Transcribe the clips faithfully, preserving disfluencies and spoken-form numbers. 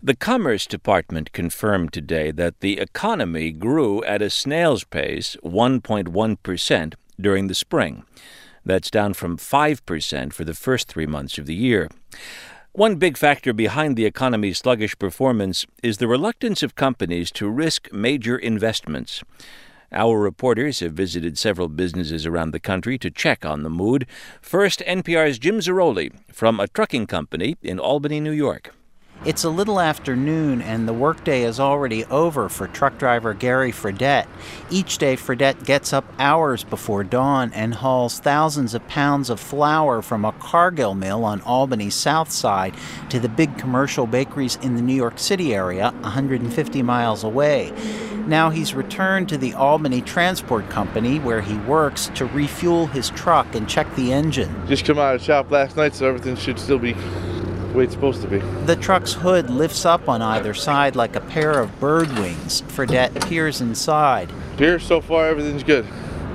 The Commerce Department confirmed today that the economy grew at a snail's pace, one point one percent, during the spring. That's down from five percent for the first three months of the year. One big factor behind the economy's sluggish performance is the reluctance of companies to risk major investments. Our reporters have visited several businesses around the country to check on the mood. First, N P R's Jim Zarroli from a trucking company in Albany, New York. It's a little after noon, and the workday is already over for truck driver Gary Fredette. Each day, Fredette gets up hours before dawn and hauls thousands of pounds of flour from a Cargill mill on Albany's south side to the big commercial bakeries in the New York City area, one hundred fifty miles away. Now he's returned to the Albany Transport Company, where he works, to refuel his truck and check the engine. Just come out of the shop last night, so everything should still be the way it's supposed to be. The truck's hood lifts up on either side like a pair of bird wings. Fredette peers inside. Here, so far, everything's good.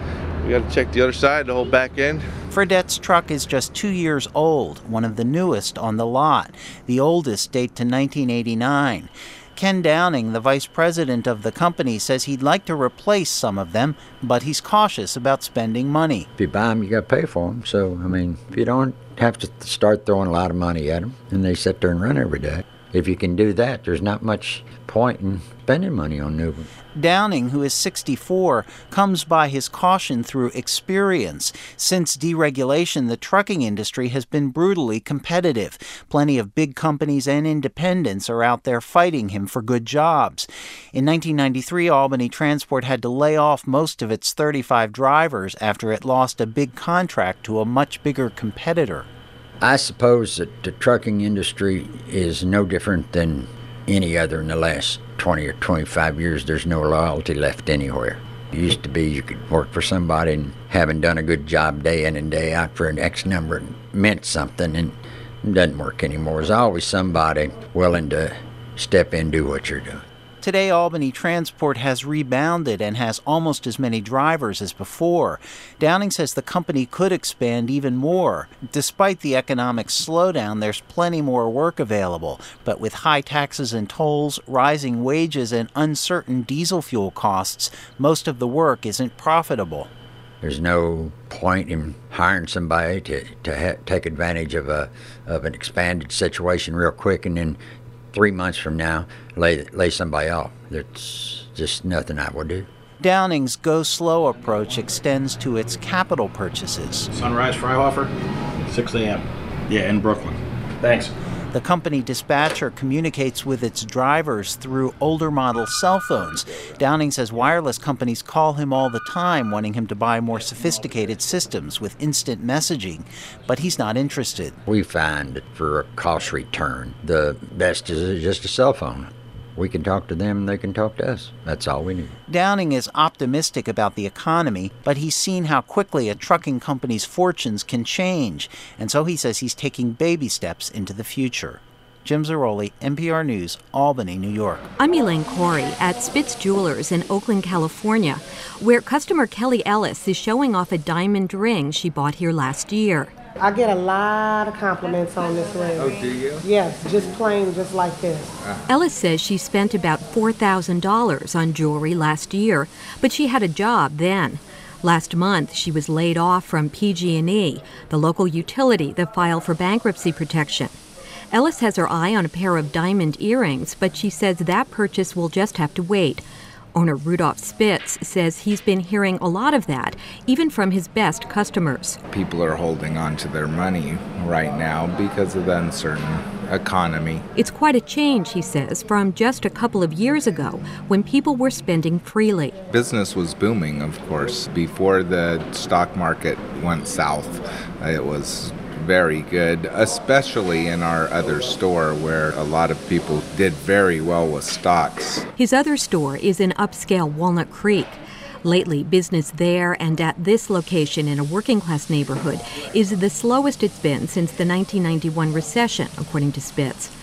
We got to check the other side, the whole back end. Fredette's truck is just two years old, one of the newest on the lot. The oldest date to nineteen eighty-nine. Ken Downing, the vice president of the company, says he'd like to replace some of them, but he's cautious about spending money. If you buy them, you got to pay for them. So, I mean, if you don't have to start throwing a lot of money at them, and they sit there and run every day. If you can do that, there's not much point in spending money on new ones. Downing, who is sixty-four, comes by his caution through experience. Since deregulation, the trucking industry has been brutally competitive. Plenty of big companies and independents are out there fighting him for good jobs. In nineteen ninety-three, Albany Transport had to lay off most of its thirty-five drivers after it lost a big contract to a much bigger competitor. I suppose that the trucking industry is no different than any other in the last twenty or twenty-five years. There's no loyalty left anywhere. It used to be you could work for somebody and having done a good job day in and day out for an X number meant something, and it doesn't work anymore. There's always somebody willing to step in and do what you're doing. Today, Albany Transport has rebounded and has almost as many drivers as before. Downing says the company could expand even more. Despite the economic slowdown, there's plenty more work available. But with high taxes and tolls, rising wages, and uncertain diesel fuel costs, most of the work isn't profitable. There's no point in hiring somebody to, to ha- take advantage of a of an expanded situation real quick and then three months from now, lay lay somebody off. There's just nothing I would do. Downing's go slow approach extends to its capital purchases. Sunrise Freihoffer, six a.m. Yeah, in Brooklyn. Thanks. The company dispatcher communicates with its drivers through older model cell phones. Downing says wireless companies call him all the time, wanting him to buy more sophisticated systems with instant messaging, but he's not interested. We find that for a cost return, the best is just a cell phone. We can talk to them, and they can talk to us. That's all we need. Downing is optimistic about the economy, but he's seen how quickly a trucking company's fortunes can change, and so he says he's taking baby steps into the future. Jim Zarroli, N P R News, Albany, New York. I'm Elaine Corey at Spitz Jewelers in Oakland, California, where customer Kelly Ellis is showing off a diamond ring she bought here last year. I get a lot of compliments on this ring. Oh, do you? Yes, just plain, just like this. Ah. Ellis says she spent about four thousand dollars on jewelry last year, but she had a job then. Last month, she was laid off from P G and E, the local utility that filed for bankruptcy protection. Ellis has her eye on a pair of diamond earrings, but she says that purchase will just have to wait. Owner Rudolph Spitz says he's been hearing a lot of that, even from his best customers. People are holding on to their money right now because of the uncertain economy. It's quite a change, he says, from just a couple of years ago when people were spending freely. Business was booming, of course. Before the stock market went south, it was very good, especially in our other store where a lot of people did very well with stocks. His other store is in upscale Walnut Creek. Lately, business there and at this location in a working-class neighborhood is the slowest it's been since the nineteen ninety-one recession, according to Spitz.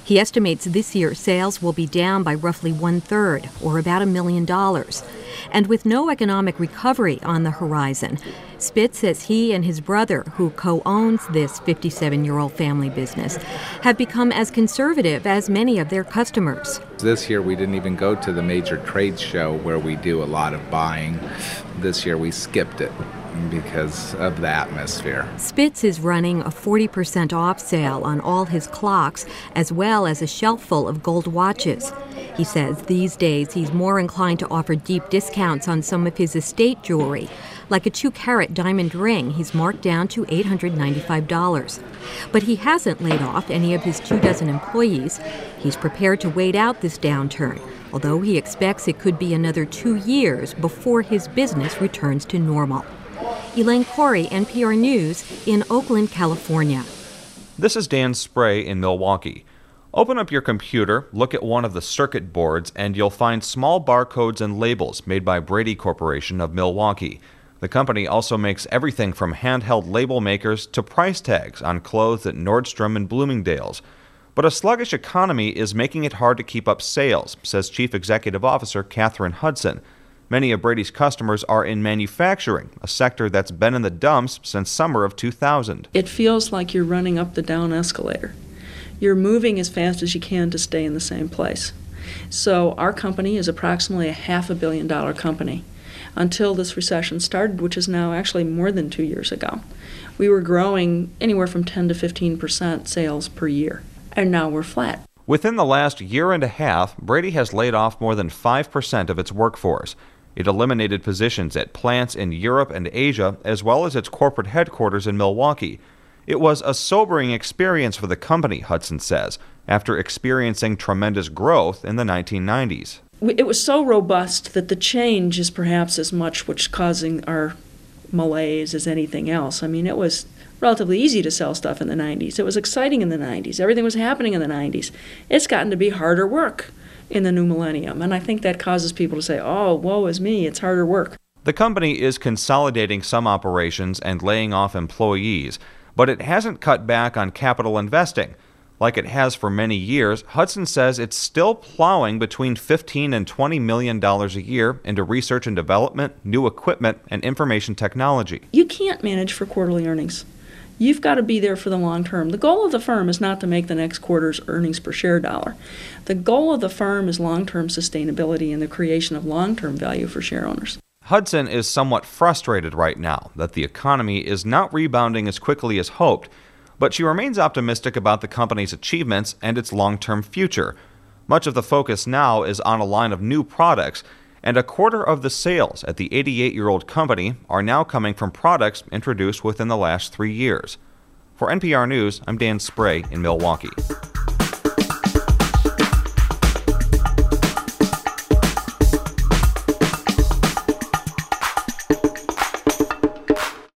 He estimates this year sales will be down by roughly one-third, or about a million dollars. And with no economic recovery on the horizon, Spitz says he and his brother, who co-owns this fifty-seven-year-old family business, have become as conservative as many of their customers. This year we didn't even go to the major trade show where we do a lot of buying. This year we skipped it because of the atmosphere. Spitz is running a forty percent off sale on all his clocks, as well as a shelf full of gold watches. He says these days he's more inclined to offer deep discounts on some of his estate jewelry, like a two-carat diamond ring he's marked down to eight hundred ninety-five dollars. But he hasn't laid off any of his two dozen employees. He's prepared to wait out this downturn, although he expects it could be another two years before his business returns to normal. Elaine Corey, N P R News, in Oakland, California. This is Dan Spray in Milwaukee. Open up your computer, look at one of the circuit boards, and you'll find small barcodes and labels made by Brady Corporation of Milwaukee. The company also makes everything from handheld label makers to price tags on clothes at Nordstrom and Bloomingdale's. But a sluggish economy is making it hard to keep up sales, says Chief Executive Officer Catherine Hudson. Many of Brady's customers are in manufacturing, a sector that's been in the dumps since summer of two thousand. It feels like you're running up the down escalator. You're moving as fast as you can to stay in the same place. So our company is approximately a half a billion dollar company. Until this recession started, which is now actually more than two years ago, we were growing anywhere from ten to fifteen percent sales per year, and now we're flat. Within the last year and a half, Brady has laid off more than five percent of its workforce. It eliminated positions at plants in Europe and Asia, as well as its corporate headquarters in Milwaukee. It was a sobering experience for the company, Hudson says, after experiencing tremendous growth in the nineteen nineties. It was so robust that the change is perhaps as much what's causing our malaise as anything else. I mean, it was relatively easy to sell stuff in the nineties. It was exciting in the nineties. Everything was happening in the nineties. It's gotten to be harder work in the new millennium, and I think that causes people to say, oh, woe is me, it's harder work. The company is consolidating some operations and laying off employees, but it hasn't cut back on capital investing. Like it has for many years, Hudson says it's still plowing between fifteen and twenty million dollars a year into research and development, new equipment, and information technology. You can't manage for quarterly earnings. You've got to be there for the long term. The goal of the firm is not to make the next quarter's earnings per share dollar. The goal of the firm is long-term sustainability and the creation of long-term value for share owners. Hudson is somewhat frustrated right now that the economy is not rebounding as quickly as hoped, but she remains optimistic about the company's achievements and its long-term future. Much of the focus now is on a line of new products, and a quarter of the sales at the eighty-eight-year-old company are now coming from products introduced within the last three years. For N P R News, I'm Dan Spray in Milwaukee.